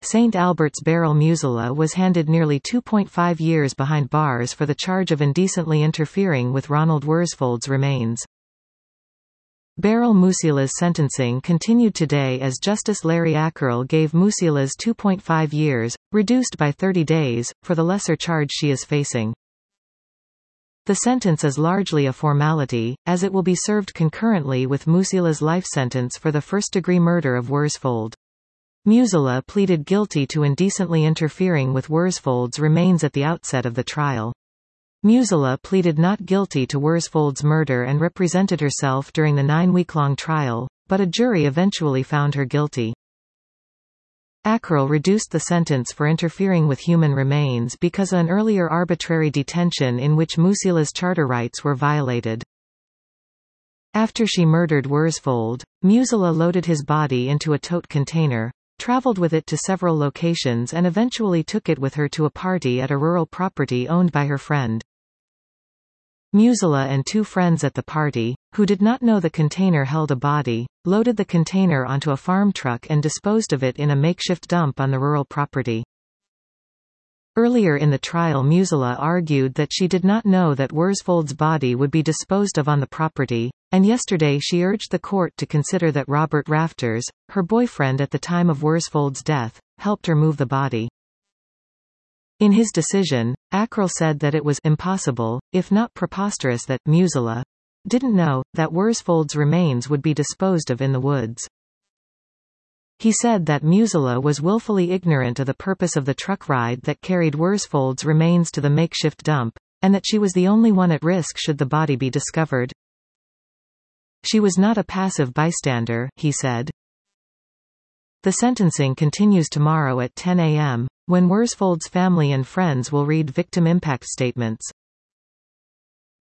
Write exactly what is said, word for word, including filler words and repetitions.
Saint Albert's Beryl Musela was handed nearly two point five years behind bars for the charge of indecently interfering with Ronald Worsfold's remains. Beryl Musela's sentencing continued today as Justice Larry Ackroll gave Musela's two point five years, reduced by thirty days, for the lesser charge she is facing. The sentence is largely a formality, as it will be served concurrently with Musela's life sentence for the first-degree murder of Worsfold. Musela pleaded guilty to indecently interfering with Worsfold's remains at the outset of the trial. Musela pleaded not guilty to Worsfold's murder and represented herself during the nine-week-long trial, but a jury eventually found her guilty. Ackroll reduced the sentence for interfering with human remains because of an earlier arbitrary detention in which Musela's charter rights were violated. After she murdered Worsfold, Musela loaded his body into a tote container, traveled with it to several locations and eventually took it with her to a party at a rural property owned by her friend. Musela and two friends at the party, who did not know the container held a body, loaded the container onto a farm truck and disposed of it in a makeshift dump on the rural property. Earlier in the trial, Musela argued that she did not know that Worsfold's body would be disposed of on the property, and yesterday she urged the court to consider that Robert Rafters, her boyfriend at the time of Worsfold's death, helped her move the body. In his decision, Ackroll said that it was impossible, if not preposterous, that Musela didn't know that Worsfold's remains would be disposed of in the woods. He said that Musela was willfully ignorant of the purpose of the truck ride that carried Worsfold's remains to the makeshift dump, and that she was the only one at risk should the body be discovered. She was not a passive bystander, he said. The sentencing continues tomorrow at ten A M, when Worsfold's family and friends will read victim impact statements.